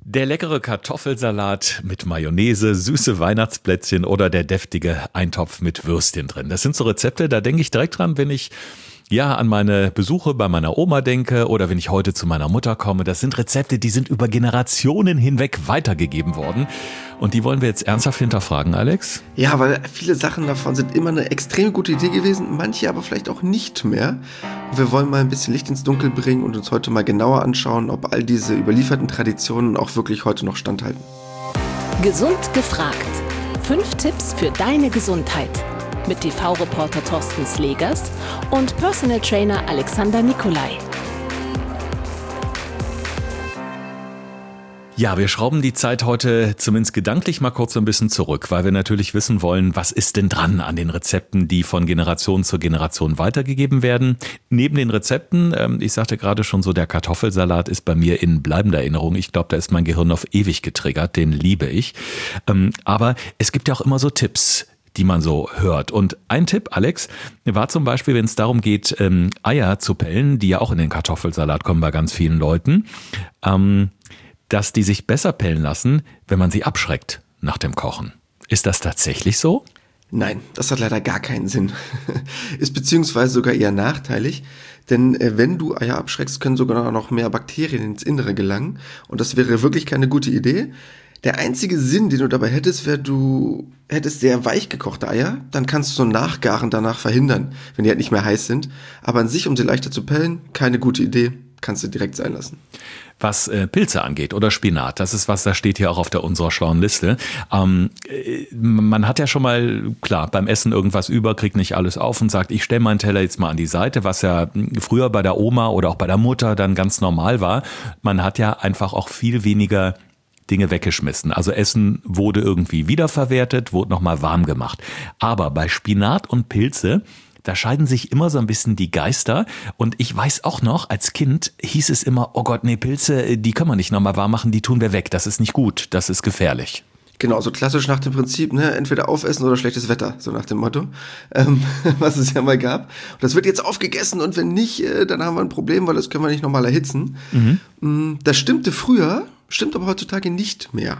Der leckere Kartoffelsalat mit Mayonnaise, süße Weihnachtsplätzchen oder der deftige Eintopf mit Würstchen drin. Das sind so Rezepte, da denke ich direkt dran, wenn ich an meine Besuche bei meiner Oma denke oder wenn ich heute zu meiner Mutter komme. Das sind Rezepte, die sind über Generationen hinweg weitergegeben worden. Und die wollen wir jetzt ernsthaft hinterfragen, Alex? Ja, weil viele Sachen davon sind immer eine extrem gute Idee gewesen, manche aber vielleicht auch nicht mehr. Und wir wollen mal ein bisschen Licht ins Dunkel bringen und uns heute mal genauer anschauen, ob all diese überlieferten Traditionen auch wirklich heute noch standhalten. Gesund gefragt. 5 Tipps für deine Gesundheit. Mit TV-Reporter Thorsten Slegers und Personal Trainer Alexander Nikolai. Ja, wir schrauben die Zeit heute zumindest gedanklich mal kurz so ein bisschen zurück, weil wir natürlich wissen wollen, was ist denn dran an den Rezepten, die von Generation zu Generation weitergegeben werden. Neben den Rezepten, ich sagte gerade schon so, der Kartoffelsalat ist bei mir in bleibender Erinnerung. Ich glaube, da ist mein Gehirn auf ewig getriggert, den liebe ich. Aber es gibt ja auch immer so Tipps, die man so hört. Und ein Tipp, Alex, war zum Beispiel, wenn es darum geht, Eier zu pellen, die ja auch in den Kartoffelsalat kommen bei ganz vielen Leuten, dass die sich besser pellen lassen, wenn man sie abschreckt nach dem Kochen. Ist das tatsächlich so? Nein, das hat leider gar keinen Sinn. Ist beziehungsweise sogar eher nachteilig, denn wenn du Eier abschreckst, können sogar noch mehr Bakterien ins Innere gelangen und das wäre wirklich keine gute Idee. Der einzige Sinn, den du dabei hättest, wäre, du hättest sehr weich gekochte Eier, dann kannst du so ein Nachgaren danach verhindern, wenn die halt nicht mehr heiß sind. Aber an sich, um sie leichter zu pellen, keine gute Idee, kannst du direkt sein lassen. Was Pilze angeht oder Spinat, das ist was, das steht hier auch auf unserer schlauen Liste. Man hat ja schon mal, klar, beim Essen irgendwas über, kriegt nicht alles auf und sagt, ich stelle meinen Teller jetzt mal an die Seite, was ja früher bei der Oma oder auch bei der Mutter dann ganz normal war. Man hat ja einfach auch viel weniger Dinge weggeschmissen. Also Essen wurde irgendwie wiederverwertet, wurde nochmal warm gemacht. Aber bei Spinat und Pilze, da scheiden sich immer so ein bisschen die Geister. Und ich weiß auch noch, als Kind hieß es immer, oh Gott, nee, Pilze, die können wir nicht nochmal warm machen, die tun wir weg. Das ist nicht gut, das ist gefährlich. Genau, so klassisch nach dem Prinzip, ne, entweder aufessen oder schlechtes Wetter, so nach dem Motto, was es ja mal gab. Und das wird jetzt aufgegessen und wenn nicht, dann haben wir ein Problem, weil das können wir nicht nochmal erhitzen. Das stimmte früher, stimmt aber heutzutage nicht mehr.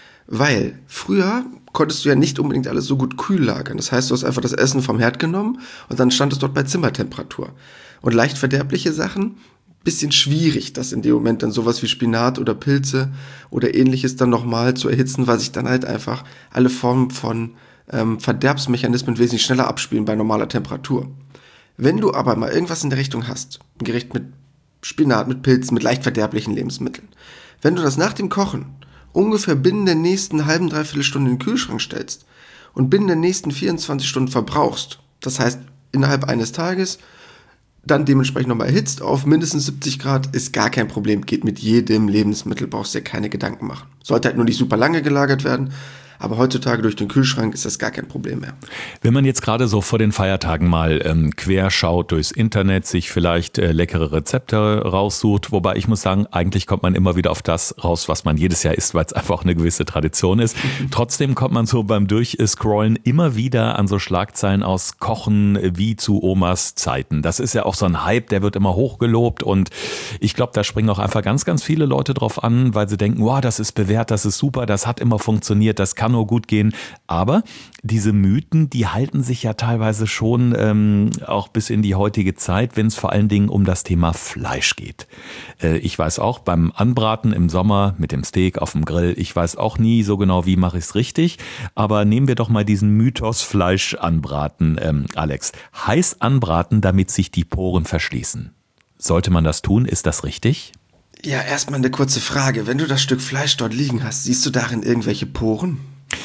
Weil früher konntest du ja nicht unbedingt alles so gut kühl lagern. Das heißt, du hast einfach das Essen vom Herd genommen und dann stand es dort bei Zimmertemperatur. Und leicht verderbliche Sachen, bisschen schwierig, das in dem Moment dann sowas wie Spinat oder Pilze oder ähnliches dann nochmal zu erhitzen, weil sich dann halt einfach alle Formen von Verderbsmechanismen wesentlich schneller abspielen bei normaler Temperatur. Wenn du aber mal irgendwas in der Richtung hast, ein Gericht mit Spinat, mit Pilzen, mit leicht verderblichen Lebensmitteln, wenn du das nach dem Kochen ungefähr binnen der nächsten halben, dreiviertel Stunde in den Kühlschrank stellst und binnen der nächsten 24 Stunden verbrauchst, das heißt innerhalb eines Tages, dann dementsprechend nochmal erhitzt auf mindestens 70 Grad, ist gar kein Problem, geht mit jedem Lebensmittel, brauchst dir keine Gedanken machen. Sollte halt nur nicht super lange gelagert werden, aber heutzutage durch den Kühlschrank ist das gar kein Problem mehr. Wenn man jetzt gerade so vor den Feiertagen mal quer schaut durchs Internet, sich vielleicht leckere Rezepte raussucht, wobei ich muss sagen, eigentlich kommt man immer wieder auf das raus, was man jedes Jahr isst, weil es einfach eine gewisse Tradition ist. Trotzdem kommt man so beim Durchscrollen immer wieder an so Schlagzeilen aus Kochen wie zu Omas Zeiten. Das ist ja auch so ein Hype, der wird immer hochgelobt und ich glaube, da springen auch einfach ganz, ganz viele Leute drauf an, weil sie denken, wow, das ist bewährt, das ist super, das hat immer funktioniert, das kann nur gut gehen. Aber diese Mythen, die halten sich ja teilweise schon auch bis in die heutige Zeit, wenn es vor allen Dingen um das Thema Fleisch geht. Ich weiß auch, beim Anbraten im Sommer mit dem Steak auf dem Grill, ich weiß auch nie so genau, wie mache ich es richtig. Aber nehmen wir doch mal diesen Mythos Fleisch anbraten, Alex. Heiß anbraten, damit sich die Poren verschließen. Sollte man das tun? Ist das richtig? Ja, erstmal eine kurze Frage. Wenn du das Stück Fleisch dort liegen hast, siehst du darin irgendwelche Poren?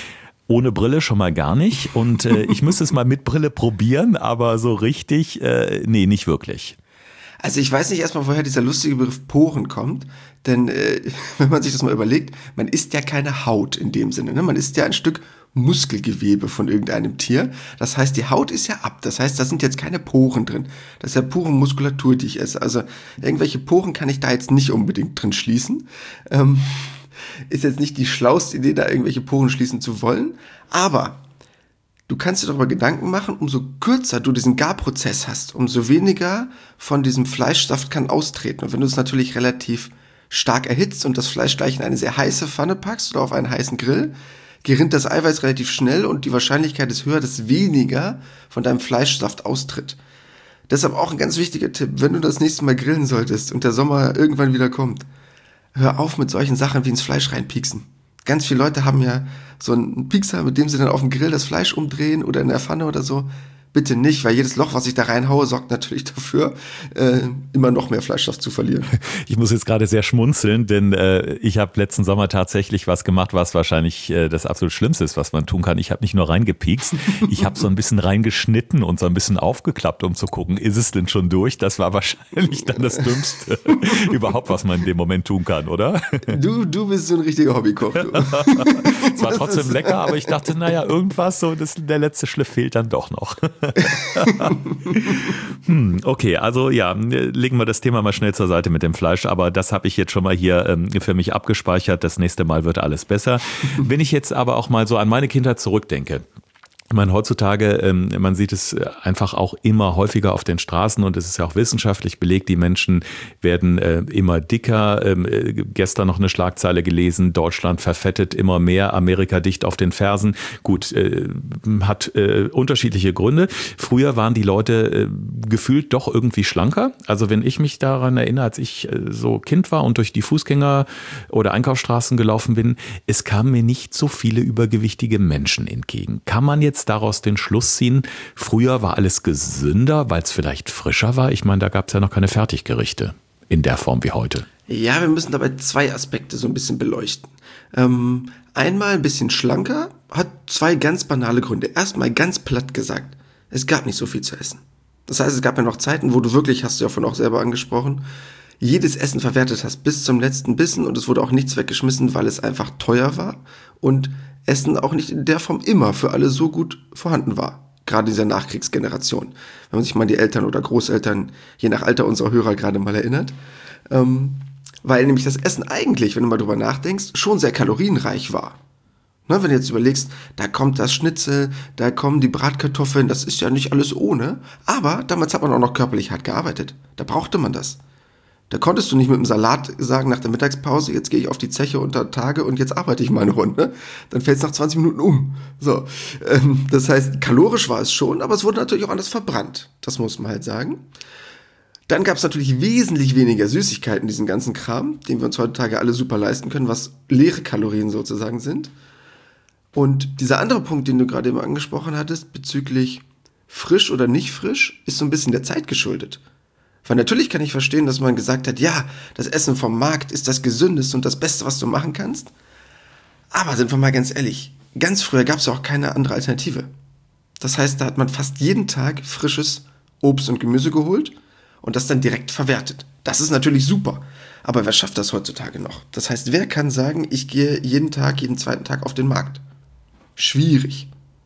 Ohne Brille schon mal gar nicht und ich müsste es mal mit Brille probieren, aber so richtig, nee, nicht wirklich. Also ich weiß nicht erstmal, woher dieser lustige Begriff Poren kommt, denn wenn man sich das mal überlegt, man isst ja keine Haut in dem Sinne, ne? Man isst ja ein Stück Muskelgewebe von irgendeinem Tier, das heißt, die Haut ist ja ab, das heißt, da sind jetzt keine Poren drin, das ist ja pure Muskulatur, die ich esse, also irgendwelche Poren kann ich da jetzt nicht unbedingt drin schließen, ist jetzt nicht die schlauste Idee, da irgendwelche Poren schließen zu wollen, aber du kannst dir darüber Gedanken machen, umso kürzer du diesen Garprozess hast, umso weniger von diesem Fleischsaft kann austreten. Und wenn du es natürlich relativ stark erhitzt und das Fleisch gleich in eine sehr heiße Pfanne packst oder auf einen heißen Grill, gerinnt das Eiweiß relativ schnell und die Wahrscheinlichkeit ist höher, dass weniger von deinem Fleischsaft austritt. Deshalb auch ein ganz wichtiger Tipp, wenn du das nächste Mal grillen solltest und der Sommer irgendwann wieder kommt, hör auf mit solchen Sachen wie ins Fleisch reinpieksen. Ganz viele Leute haben ja so einen Piekser, mit dem sie dann auf dem Grill das Fleisch umdrehen oder in der Pfanne oder so. Bitte nicht, weil jedes Loch, was ich da reinhaue, sorgt natürlich dafür, immer noch mehr Fleischsaft zu verlieren. Ich muss jetzt gerade sehr schmunzeln, denn ich habe letzten Sommer tatsächlich was gemacht, was wahrscheinlich das absolut Schlimmste ist, was man tun kann. Ich habe nicht nur reingepiekst, ich habe so ein bisschen reingeschnitten und so ein bisschen aufgeklappt, um zu gucken, ist es denn schon durch? Das war wahrscheinlich dann das Dümmste überhaupt, was man in dem Moment tun kann, oder? Du bist so ein richtiger Hobbykoch. Es war trotzdem lecker, aber ich dachte, naja, irgendwas, so der letzte Schliff fehlt dann doch noch. Okay, also ja, legen wir das Thema mal schnell zur Seite mit dem Fleisch, aber das habe ich jetzt schon mal hier für mich abgespeichert. Das nächste Mal wird alles besser. Wenn ich jetzt aber auch mal so an meine Kindheit zurückdenke, ich meine, heutzutage, man sieht es einfach auch immer häufiger auf den Straßen und es ist ja auch wissenschaftlich belegt, die Menschen werden immer dicker. Gestern noch eine Schlagzeile gelesen, Deutschland verfettet immer mehr, Amerika dicht auf den Fersen. Gut, hat unterschiedliche Gründe. Früher waren die Leute gefühlt doch irgendwie schlanker. Also wenn ich mich daran erinnere, als ich so Kind war und durch die Fußgänger- oder Einkaufsstraßen gelaufen bin, es kamen mir nicht so viele übergewichtige Menschen entgegen. Kann man jetzt daraus den Schluss ziehen, früher war alles gesünder, weil es vielleicht frischer war? Ich meine, da gab es ja noch keine Fertiggerichte in der Form wie heute. Ja, wir müssen dabei zwei Aspekte so ein bisschen beleuchten. Einmal ein bisschen schlanker hat zwei ganz banale Gründe. Erstmal ganz platt gesagt, es gab nicht so viel zu essen. Das heißt, es gab ja noch Zeiten, wo du wirklich, hast du ja vorhin auch selber angesprochen, jedes Essen verwertet hast bis zum letzten Bissen und es wurde auch nichts weggeschmissen, weil es einfach teuer war und Essen auch nicht in der Form immer für alle so gut vorhanden war. Gerade in dieser Nachkriegsgeneration. Wenn man sich mal die Eltern oder Großeltern, je nach Alter unserer Hörer, gerade mal erinnert. Weil nämlich das Essen eigentlich, wenn du mal drüber nachdenkst, schon sehr kalorienreich war. Ne, wenn du jetzt überlegst, da kommt das Schnitzel, da kommen die Bratkartoffeln, das ist ja nicht alles ohne. Aber damals hat man auch noch körperlich hart gearbeitet. Da brauchte man das. Da konntest du nicht mit dem Salat sagen nach der Mittagspause, jetzt gehe ich auf die Zeche unter Tage und jetzt arbeite ich mal eine Runde. Dann fällt es nach 20 Minuten um. So, das heißt, kalorisch war es schon, aber es wurde natürlich auch anders verbrannt. Das muss man halt sagen. Dann gab es natürlich wesentlich weniger Süßigkeiten, diesen ganzen Kram, den wir uns heutzutage alle super leisten können, was leere Kalorien sozusagen sind. Und dieser andere Punkt, den du gerade eben angesprochen hattest, bezüglich frisch oder nicht frisch, ist so ein bisschen der Zeit geschuldet. Weil natürlich kann ich verstehen, dass man gesagt hat, ja, das Essen vom Markt ist das Gesündeste und das Beste, was du machen kannst. Aber sind wir mal ganz ehrlich, ganz früher gab es auch keine andere Alternative. Das heißt, da hat man fast jeden Tag frisches Obst und Gemüse geholt und das dann direkt verwertet. Das ist natürlich super. Aber wer schafft das heutzutage noch? Das heißt, wer kann sagen, ich gehe jeden zweiten Tag auf den Markt? Schwierig.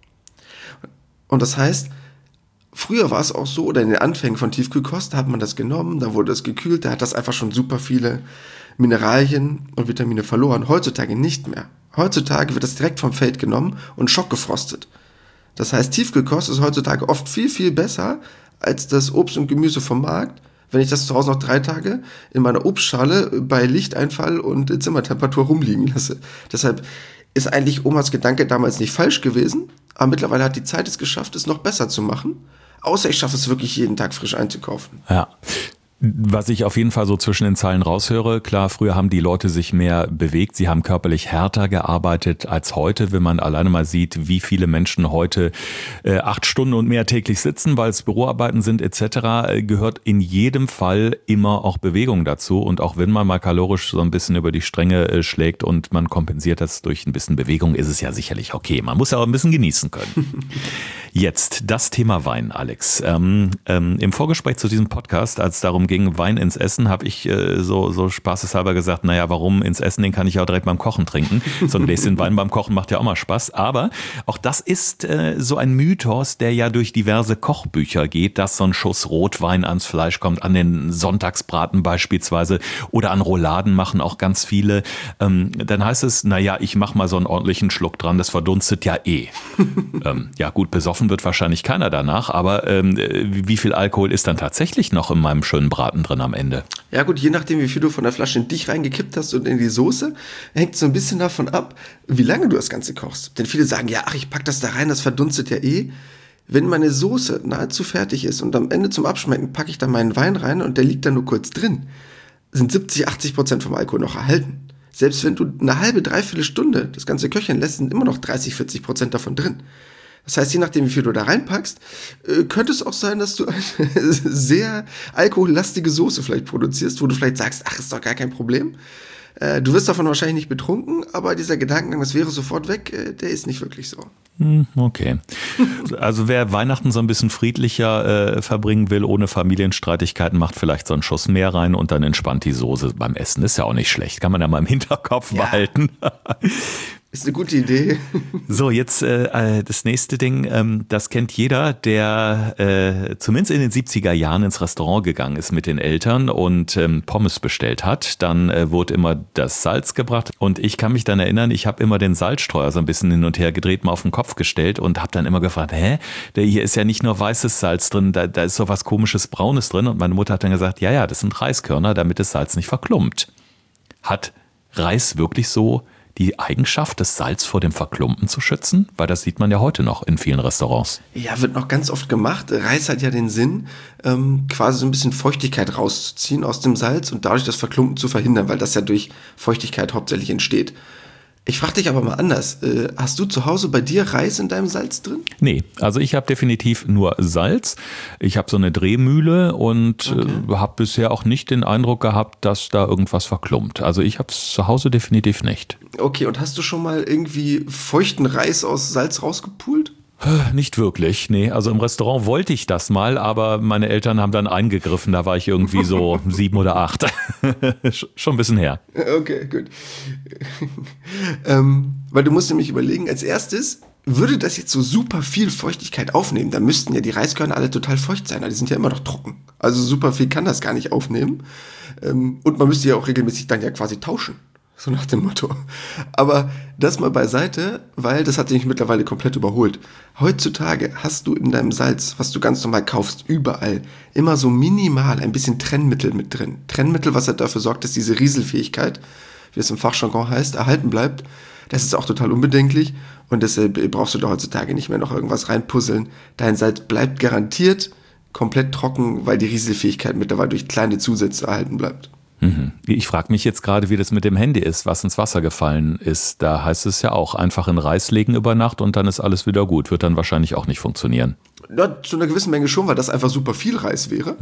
Und das heißt, früher war es auch so, oder in den Anfängen von Tiefkühlkost hat man das genommen, dann wurde es gekühlt, da hat das einfach schon super viele Mineralien und Vitamine verloren. Heutzutage nicht mehr. Heutzutage wird das direkt vom Feld genommen und schockgefrostet. Das heißt, Tiefkühlkost ist heutzutage oft viel, viel besser als das Obst und Gemüse vom Markt, wenn ich das zu Hause noch 3 Tage in meiner Obstschale bei Lichteinfall und Zimmertemperatur rumliegen lasse. Deshalb ist eigentlich Omas Gedanke damals nicht falsch gewesen, aber mittlerweile hat die Zeit es geschafft, es noch besser zu machen. Außer ich schaffe es wirklich jeden Tag frisch einzukaufen. Ja. Was ich auf jeden Fall so zwischen den Zeilen raushöre, klar, früher haben die Leute sich mehr bewegt, sie haben körperlich härter gearbeitet als heute, wenn man alleine mal sieht, wie viele Menschen heute 8 Stunden und mehr täglich sitzen, weil es Büroarbeiten sind etc., gehört in jedem Fall immer auch Bewegung dazu und auch wenn man mal kalorisch so ein bisschen über die Stränge schlägt und man kompensiert das durch ein bisschen Bewegung, ist es ja sicherlich okay. Man muss ja auch ein bisschen genießen können. Jetzt das Thema Wein, Alex. Im Vorgespräch zu diesem Podcast, als es darum ging, Wein ins Essen, habe ich so spaßeshalber gesagt, naja, warum ins Essen, den kann ich ja auch direkt beim Kochen trinken. So ein Gläschen Wein beim Kochen macht ja auch mal Spaß. Aber auch das ist so ein Mythos, der ja durch diverse Kochbücher geht, dass so ein Schuss Rotwein ans Fleisch kommt, an den Sonntagsbraten beispielsweise oder an Rouladen machen auch ganz viele. Dann heißt es, naja, ich mache mal so einen ordentlichen Schluck dran, das verdunstet ja eh. Ja gut, besoffen wird wahrscheinlich keiner danach, aber wie viel Alkohol ist dann tatsächlich noch in meinem schönen Braten Kohlenhydraten drin am Ende. Ja gut, je nachdem, wie viel du von der Flasche in dich reingekippt hast und in die Soße, hängt so ein bisschen davon ab, wie lange du das Ganze kochst. Denn viele sagen, ja, ach, ich pack das da rein, das verdunstet ja eh. Wenn meine Soße nahezu fertig ist und am Ende zum Abschmecken packe ich dann meinen Wein rein und der liegt dann nur kurz drin, sind 70-80% vom Alkohol noch erhalten. Selbst wenn du eine halbe, dreiviertel Stunde das Ganze köcheln lässt, sind immer noch 30-40% davon drin. Das heißt, je nachdem, wie viel du da reinpackst, könnte es auch sein, dass du eine sehr alkohollastige Soße vielleicht produzierst, wo du vielleicht sagst, ach, ist doch gar kein Problem. Du wirst davon wahrscheinlich nicht betrunken, aber dieser Gedankengang, das wäre sofort weg, der ist nicht wirklich so. Okay. Also wer Weihnachten so ein bisschen friedlicher verbringen will, ohne Familienstreitigkeiten, macht vielleicht so einen Schuss mehr rein und dann entspannt die Soße beim Essen. Ist ja auch nicht schlecht. Kann man ja mal im Hinterkopf behalten. Ist eine gute Idee. So, jetzt das nächste Ding, das kennt jeder, der zumindest in den 70er Jahren ins Restaurant gegangen ist mit den Eltern und Pommes bestellt hat. Dann wurde immer das Salz gebracht und ich kann mich dann erinnern, ich habe immer den Salzstreuer so ein bisschen hin und her gedreht, mal auf den Kopf gestellt und habe dann immer gefragt, hier ist ja nicht nur weißes Salz drin, da ist so was komisches Braunes drin und meine Mutter hat dann gesagt, ja, das sind Reiskörner, damit das Salz nicht verklumpt. Hat Reis wirklich so die Eigenschaft, das Salz vor dem Verklumpen zu schützen? Weil das sieht man ja heute noch in vielen Restaurants. Ja, wird noch ganz oft gemacht. Reis hat ja den Sinn, quasi so ein bisschen Feuchtigkeit rauszuziehen aus dem Salz und dadurch das Verklumpen zu verhindern, weil das ja durch Feuchtigkeit hauptsächlich entsteht. Ich frage dich aber mal anders. Hast du zu Hause bei dir Reis in deinem Salz drin? Nee, also ich habe definitiv nur Salz. Ich habe so eine Drehmühle und habe bisher auch nicht den Eindruck gehabt, dass da irgendwas verklumpt. Also ich habe es zu Hause definitiv nicht. Okay, und hast du schon mal irgendwie feuchten Reis aus Salz rausgepult? Nicht wirklich, nee. Also im Restaurant wollte ich das mal, aber meine Eltern haben dann eingegriffen. Da war ich irgendwie so 7 oder 8. Schon ein bisschen her. Okay, gut. Weil du musst nämlich überlegen, als erstes, würde das jetzt so super viel Feuchtigkeit aufnehmen, dann müssten ja die Reiskörner alle total feucht sein. Die sind ja immer noch trocken. Also super viel kann das gar nicht aufnehmen. Und man müsste ja auch regelmäßig dann ja quasi tauschen. So nach dem Motto. Aber das mal beiseite, weil das hat sich mittlerweile komplett überholt. Heutzutage hast du in deinem Salz, was du ganz normal kaufst, überall immer so minimal ein bisschen Trennmittel mit drin. Trennmittel, was halt dafür sorgt, dass diese Rieselfähigkeit, wie es im Fachjargon heißt, erhalten bleibt. Das ist auch total unbedenklich und deshalb brauchst du da heutzutage nicht mehr noch irgendwas reinpuzzeln. Dein Salz bleibt garantiert komplett trocken, weil die Rieselfähigkeit mittlerweile durch kleine Zusätze erhalten bleibt. Ich frage mich jetzt gerade, wie das mit dem Handy ist, was ins Wasser gefallen ist. Da heißt es ja auch, einfach in Reis legen über Nacht und dann ist alles wieder gut. Wird dann wahrscheinlich auch nicht funktionieren. Ja, zu einer gewissen Menge schon, weil das einfach super viel Reis wäre.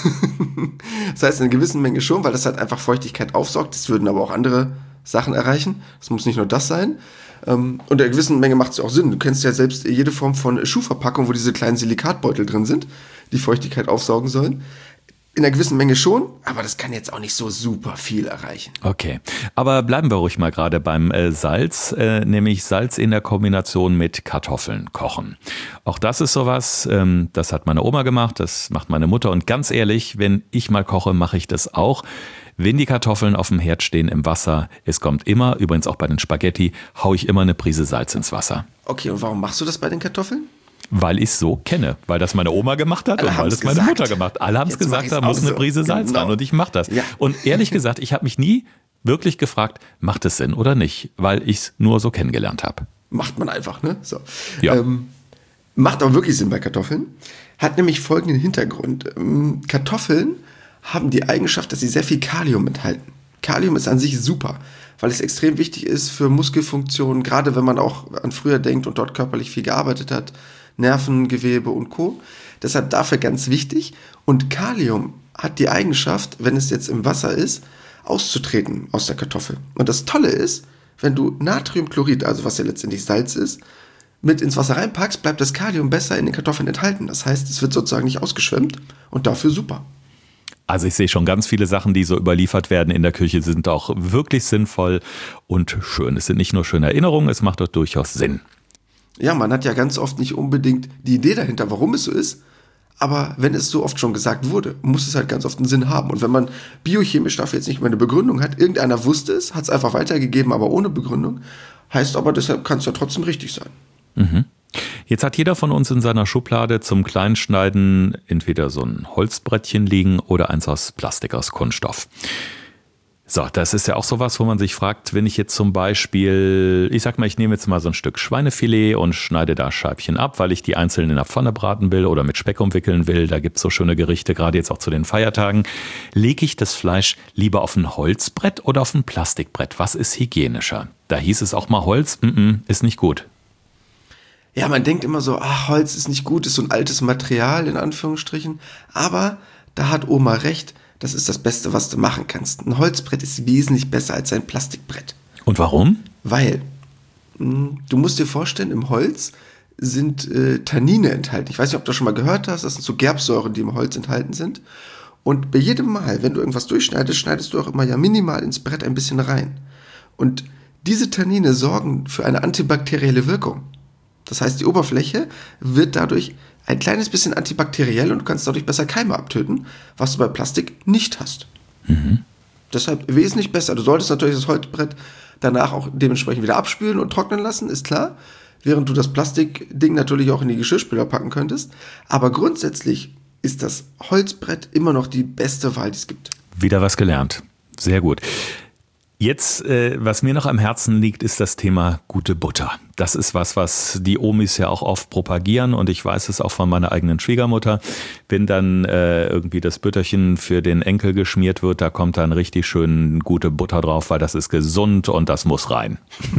Das heißt, in einer gewissen Menge schon, weil das halt einfach Feuchtigkeit aufsaugt. Das würden aber auch andere Sachen erreichen. Das muss nicht nur das sein. Und in einer gewissen Menge macht es auch Sinn. Du kennst ja selbst jede Form von Schuhverpackung, wo diese kleinen Silikatbeutel drin sind, die Feuchtigkeit aufsaugen sollen. In einer gewissen Menge schon, aber das kann jetzt auch nicht so super viel erreichen. Okay, aber bleiben wir ruhig mal gerade beim Salz, nämlich Salz in der Kombination mit Kartoffeln kochen. Auch das ist sowas, das hat meine Oma gemacht, das macht meine Mutter und ganz ehrlich, wenn ich mal koche, mache ich das auch. Wenn die Kartoffeln auf dem Herd stehen im Wasser, es kommt immer, übrigens auch bei den Spaghetti, haue ich immer eine Prise Salz ins Wasser. Okay, und warum machst du das bei den Kartoffeln? Weil ich es so kenne, weil das meine Oma gemacht hat und weil das meine Mutter gemacht hat. Alle haben es gesagt, da muss eine Prise Salz rein und ich mache das. Ja. Und ehrlich gesagt, ich habe mich nie wirklich gefragt, macht es Sinn oder nicht, weil ich es nur so kennengelernt habe. Macht man einfach, ne? So. Ja. Macht aber wirklich Sinn bei Kartoffeln. Hat nämlich folgenden Hintergrund. Kartoffeln haben die Eigenschaft, dass sie sehr viel Kalium enthalten. Kalium ist an sich super, weil es extrem wichtig ist für Muskelfunktionen, gerade wenn man auch an früher denkt und dort körperlich viel gearbeitet hat. Nervengewebe und Co. Deshalb dafür ganz wichtig. Und Kalium hat die Eigenschaft, wenn es jetzt im Wasser ist, auszutreten aus der Kartoffel. Und das Tolle ist, wenn du Natriumchlorid, also was ja letztendlich Salz ist, mit ins Wasser reinpackst, bleibt das Kalium besser in den Kartoffeln enthalten. Das heißt, es wird sozusagen nicht ausgeschwemmt und dafür super. Also ich sehe schon ganz viele Sachen, die so überliefert werden in der Küche, sind auch wirklich sinnvoll und schön. Es sind nicht nur schöne Erinnerungen, es macht doch durchaus Sinn. Ja, man hat ja ganz oft nicht unbedingt die Idee dahinter, warum es so ist, aber wenn es so oft schon gesagt wurde, muss es halt ganz oft einen Sinn haben. Und wenn man biochemisch dafür jetzt nicht mehr eine Begründung hat, irgendeiner wusste es, hat es einfach weitergegeben, aber ohne Begründung, heißt aber, deshalb kann es ja trotzdem richtig sein. Jetzt hat jeder von uns in seiner Schublade zum Kleinschneiden entweder so ein Holzbrettchen liegen oder eins aus Plastik, aus Kunststoff. So, das ist ja auch sowas, wo man sich fragt, wenn ich jetzt zum Beispiel, ich sag mal, ich nehme jetzt mal so ein Stück Schweinefilet und schneide da Scheibchen ab, weil ich die einzeln in der Pfanne braten will oder mit Speck umwickeln will. Da gibt's so schöne Gerichte, gerade jetzt auch zu den Feiertagen. Lege ich das Fleisch lieber auf ein Holzbrett oder auf ein Plastikbrett? Was ist hygienischer? Da hieß es auch mal Holz, ist nicht gut. Ja, man denkt immer so, Holz ist nicht gut, ist so ein altes Material, in Anführungsstrichen. Aber da hat Oma recht. Das ist das Beste, was du machen kannst. Ein Holzbrett ist wesentlich besser als ein Plastikbrett. Und warum? Weil, du musst dir vorstellen, im Holz sind Tannine enthalten. Ich weiß nicht, ob du das schon mal gehört hast. Das sind so Gerbsäuren, die im Holz enthalten sind. Und bei jedem Mal, wenn du irgendwas durchschneidest, schneidest du auch immer ja minimal ins Brett ein bisschen rein. Und diese Tannine sorgen für eine antibakterielle Wirkung. Das heißt, die Oberfläche wird dadurch ein kleines bisschen antibakteriell und du kannst dadurch besser Keime abtöten, was du bei Plastik nicht hast. Deshalb wesentlich besser. Du solltest natürlich das Holzbrett danach auch dementsprechend wieder abspülen und trocknen lassen, ist klar. Während du das Plastikding natürlich auch in die Geschirrspüler packen könntest. Aber grundsätzlich ist das Holzbrett immer noch die beste Wahl, die es gibt. Wieder was gelernt. Sehr gut. Jetzt, was mir noch am Herzen liegt, ist das Thema gute Butter. Das ist was die Omis ja auch oft propagieren und ich weiß es auch von meiner eigenen Schwiegermutter. Wenn dann irgendwie das Bütterchen für den Enkel geschmiert wird, da kommt dann richtig schön gute Butter drauf, weil das ist gesund und das muss rein.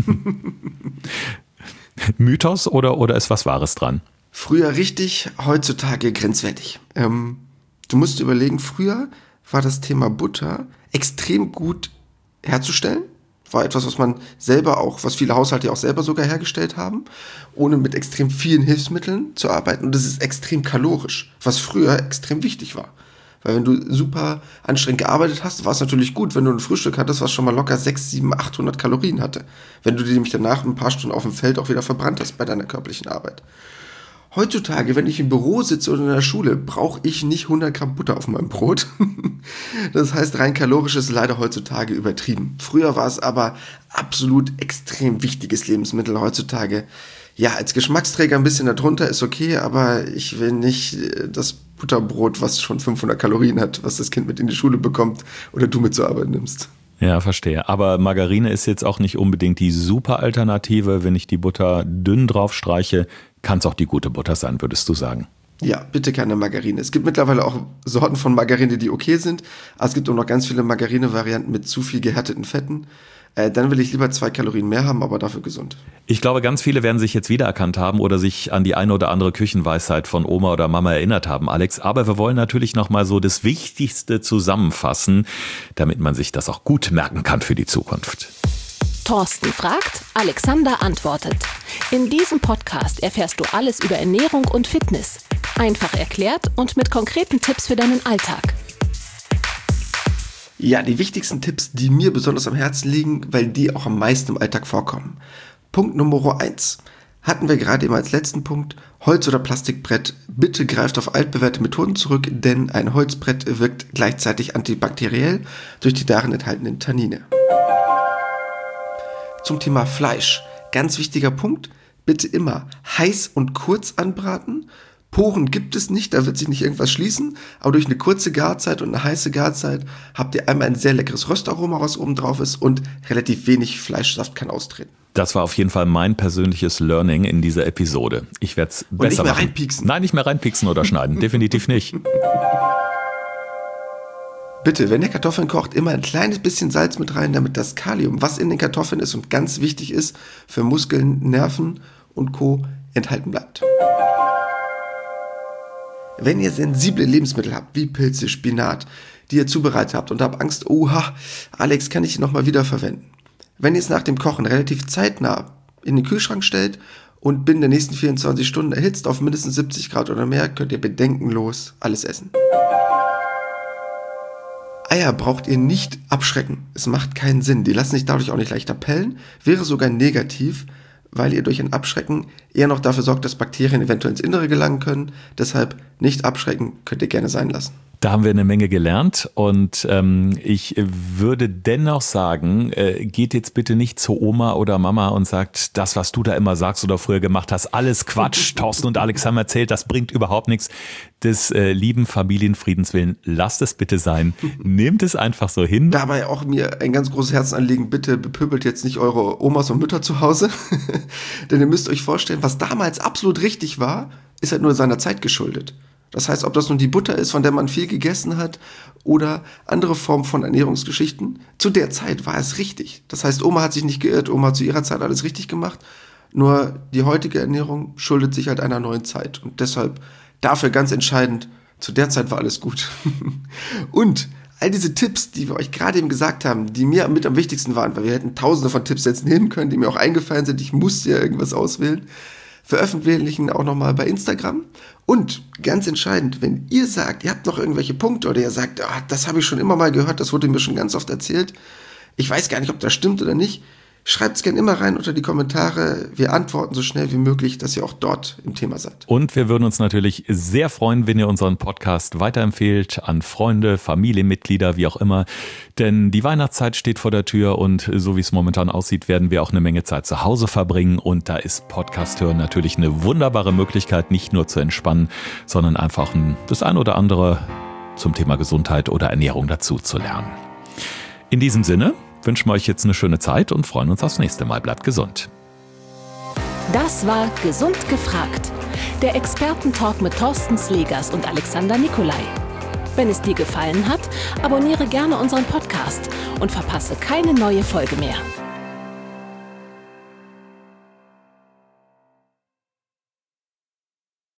Mythos oder ist was Wahres dran? Früher richtig, heutzutage grenzwertig. Du musst überlegen, früher war das Thema Butter extrem gut herzustellen. War etwas, was man selber auch, was viele Haushalte auch selber sogar hergestellt haben, ohne mit extrem vielen Hilfsmitteln zu arbeiten. Und das ist extrem kalorisch, was früher extrem wichtig war. Weil wenn du super anstrengend gearbeitet hast, war es natürlich gut, wenn du ein Frühstück hattest, was schon mal locker 600, 700, 800 Kalorien hatte. Wenn du die nämlich danach ein paar Stunden auf dem Feld auch wieder verbrannt hast bei deiner körperlichen Arbeit. Heutzutage, wenn ich im Büro sitze oder in der Schule, brauche ich nicht 100 Gramm Butter auf meinem Brot. Das heißt, rein kalorisch ist leider heutzutage übertrieben. Früher war es aber absolut extrem wichtiges Lebensmittel. Heutzutage, ja, als Geschmacksträger ein bisschen darunter ist okay, aber ich will nicht das Butterbrot, was schon 500 Kalorien hat, was das Kind mit in die Schule bekommt oder du mit zur Arbeit nimmst. Ja, verstehe. Aber Margarine ist jetzt auch nicht unbedingt die super Alternative. Wenn ich die Butter dünn drauf streiche, kann es auch die gute Butter sein, würdest du sagen? Ja, bitte keine Margarine. Es gibt mittlerweile auch Sorten von Margarine, die okay sind. Aber es gibt auch noch ganz viele Margarine-Varianten mit zu viel gehärteten Fetten. Dann will ich lieber 2 Kalorien mehr haben, aber dafür gesund. Ich glaube, ganz viele werden sich jetzt wiedererkannt haben oder sich an die eine oder andere Küchenweisheit von Oma oder Mama erinnert haben, Alex. Aber wir wollen natürlich noch mal so das Wichtigste zusammenfassen, damit man sich das auch gut merken kann für die Zukunft. Thorsten fragt, Alexander antwortet. In diesem Podcast erfährst du alles über Ernährung und Fitness. Einfach erklärt und mit konkreten Tipps für deinen Alltag. Ja, die wichtigsten Tipps, die mir besonders am Herzen liegen, weil die auch am meisten im Alltag vorkommen. Punkt Nummer 1. Hatten wir gerade eben als letzten Punkt, Holz- oder Plastikbrett. Bitte greift auf altbewährte Methoden zurück, denn ein Holzbrett wirkt gleichzeitig antibakteriell durch die darin enthaltenen Tannine. Zum Thema Fleisch. Ganz wichtiger Punkt, bitte immer heiß und kurz anbraten. Poren gibt es nicht, da wird sich nicht irgendwas schließen, aber durch eine kurze Garzeit und eine heiße Garzeit habt ihr einmal ein sehr leckeres Röstaroma, was oben drauf ist und relativ wenig Fleischsaft kann austreten. Das war auf jeden Fall mein persönliches Learning in dieser Episode. Ich werde es besser machen. Und nicht mehr reinpieksen. Nein, nicht mehr reinpieksen oder schneiden, definitiv nicht. Bitte, wenn ihr Kartoffeln kocht, immer ein kleines bisschen Salz mit rein, damit das Kalium, was in den Kartoffeln ist und ganz wichtig ist für Muskeln, Nerven und Co. enthalten bleibt. Wenn ihr sensible Lebensmittel habt, wie Pilze, Spinat, die ihr zubereitet habt und habt Angst, oha, Alex, kann ich die nochmal wiederverwenden? Wenn ihr es nach dem Kochen relativ zeitnah in den Kühlschrank stellt und binnen der nächsten 24 Stunden erhitzt auf mindestens 70 Grad oder mehr, könnt ihr bedenkenlos alles essen. Eier braucht ihr nicht abschrecken. Es macht keinen Sinn. Die lassen sich dadurch auch nicht leichter pellen. Wäre sogar negativ, weil ihr durch ein Abschrecken eher noch dafür sorgt, dass Bakterien eventuell ins Innere gelangen können. Deshalb nicht abschrecken, könnt ihr gerne sein lassen. Da haben wir eine Menge gelernt und ich würde dennoch sagen, geht jetzt bitte nicht zu Oma oder Mama und sagt, das, was du da immer sagst oder früher gemacht hast, alles Quatsch. Thorsten und Alex haben erzählt, das bringt überhaupt nichts. Des lieben Familienfriedens willen, lasst es bitte sein. Nehmt es einfach so hin. Dabei auch mir ein ganz großes Herzenanliegen, bitte bepöbelt jetzt nicht eure Omas und Mütter zu Hause. Denn ihr müsst euch vorstellen, was damals absolut richtig war, ist halt nur seiner Zeit geschuldet. Das heißt, ob das nun die Butter ist, von der man viel gegessen hat, oder andere Formen von Ernährungsgeschichten, zu der Zeit war es richtig. Das heißt, Oma hat sich nicht geirrt, Oma hat zu ihrer Zeit alles richtig gemacht, nur die heutige Ernährung schuldet sich halt einer neuen Zeit. Und deshalb dafür ganz entscheidend, zu der Zeit war alles gut. Und all diese Tipps, die wir euch gerade eben gesagt haben, die mir mit am wichtigsten waren, weil wir hätten tausende von Tipps jetzt nehmen können, die mir auch eingefallen sind, ich musste ja irgendwas auswählen, veröffentlichen auch nochmal bei Instagram. Und ganz entscheidend, wenn ihr sagt, ihr habt noch irgendwelche Punkte oder ihr sagt, das habe ich schon immer mal gehört, das wurde mir schon ganz oft erzählt, ich weiß gar nicht, ob das stimmt oder nicht, schreibt es gerne immer rein unter die Kommentare. Wir antworten so schnell wie möglich, dass ihr auch dort im Thema seid. Und wir würden uns natürlich sehr freuen, wenn ihr unseren Podcast weiterempfehlt an Freunde, Familienmitglieder, wie auch immer. Denn die Weihnachtszeit steht vor der Tür und so wie es momentan aussieht, werden wir auch eine Menge Zeit zu Hause verbringen. Und da ist Podcast hören natürlich eine wunderbare Möglichkeit, nicht nur zu entspannen, sondern einfach das ein oder andere zum Thema Gesundheit oder Ernährung dazu zu lernen. In diesem Sinne wünschen wir euch jetzt eine schöne Zeit und freuen uns aufs nächste Mal. Bleibt gesund. Das war Gesund gefragt, der Expertentalk mit Thorsten Slegers und Alexander Nikolai. Wenn es dir gefallen hat, abonniere gerne unseren Podcast und verpasse keine neue Folge mehr.